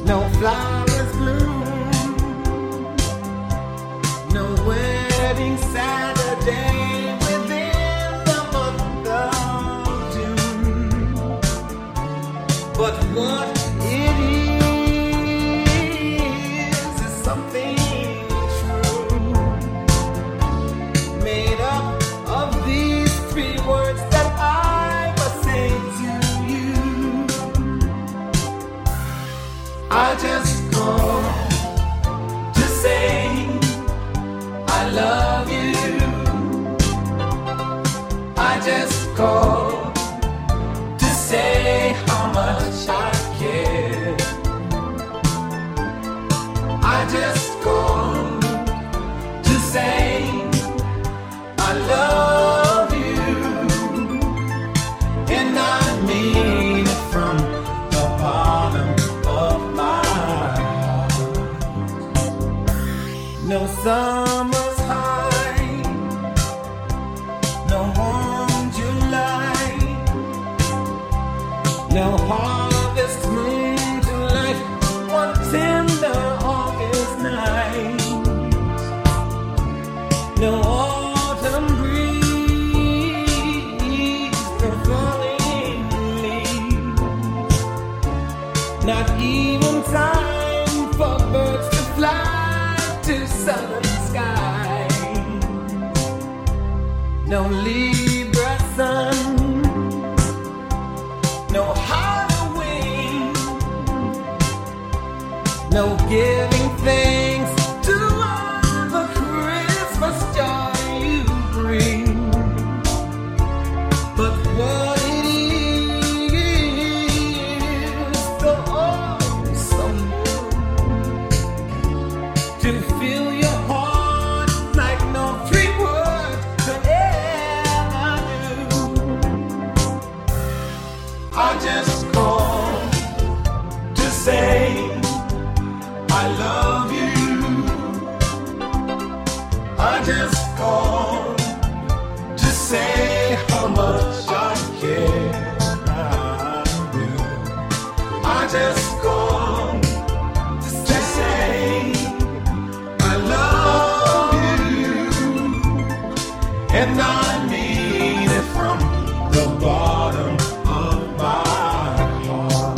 No flowers bloom, no wedding Saturday within the month of June. But what it is something true, made up of these three words that I must say to you. I just called to say I love you. I just called to say how much I care. I just called to say I love you, and I mean it from the bottom of my heart. No summer's high, no warm July, no harvest moon to light one tender August night, no autumn breeze, no falling leaves, not even time for birds to fly to southern skies, no Libra sun, no Halloween, no giving thanks to all the Christmas joy you bring. But what it is, the awesome to fill your heart like no three words could ever do. I just called to say I love you. I just called to say how much I care. I do. I just called to say I love you, and I mean it from the bottom of my heart.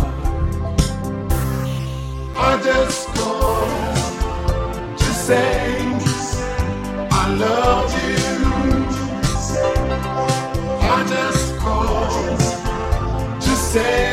I just called to say I love you. I just called to say